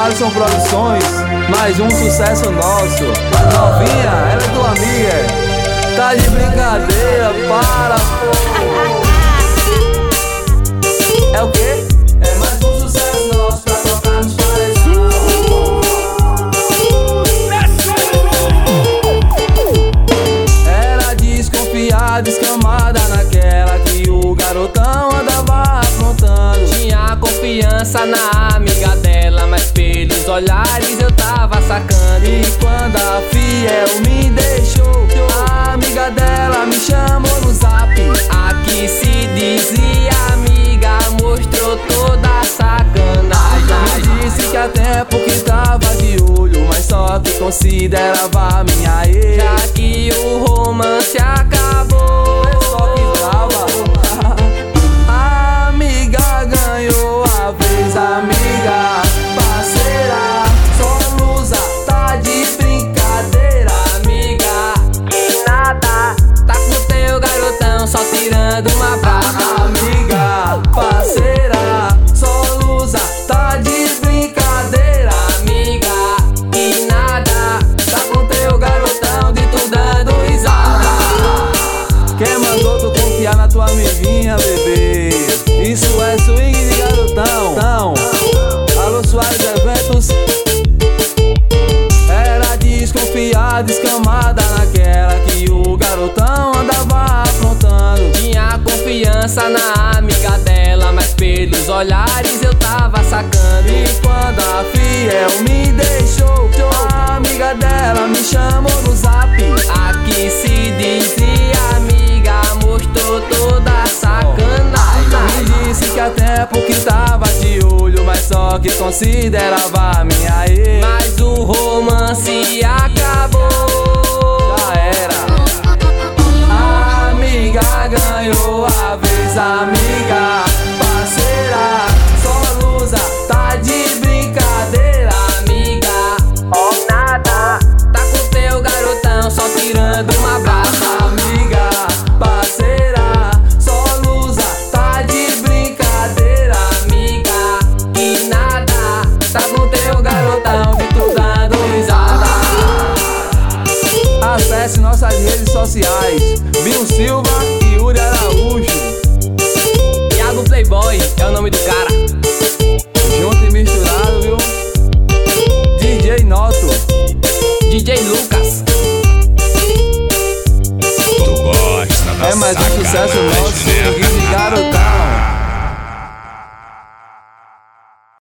Alisson Produções, mais um sucesso nosso. Novinha, ela é tua amiga, tá de brincadeira, para, pô. É o quê? É mais um sucesso nosso pra tocar nos paredões. Era desconfiada, escamada naquela que o garotão andava aprontando. Tinha confiança na amiga dela, mas pelos olhares eu tava sacando. E quando a fiel me deixou, a amiga dela me chamou no zap. Aqui se dizia amiga, mostrou toda a sacanagem. Me disse que há tempo que tava de olho, mas só que considerava minha ex. Já que o romance acabou, Só que tava. A amiga ganhou a vez, amiga, parceira, só lusa, tá de brincadeira. amiga, e nada, tá com teu garotão só tirando uma brava. Amiga, parceira, só lusa, tá de brincadeira. Amiga, e nada, tá com teu garotão de tu dando risada. Quem mandou tu confiar na tua amiguinha, bebê? Isso é swing de garotão. Então, alô Soares Eventos. Era desconfiada, escamada naquela que o garotão andava aprontando. Tinha confiança na amiga dela, mas pelos olhares eu tava sacando. E quando a fiel me deixou, a amiga dela me chamou no zap. Aqui se dizia amiga, mostrou toda a sacanagem. Me disse que há tempo que tava de olho, mas só que considerava minha ex. Mas o romance acabou. Já era. A amiga ganhou a vez, amiga,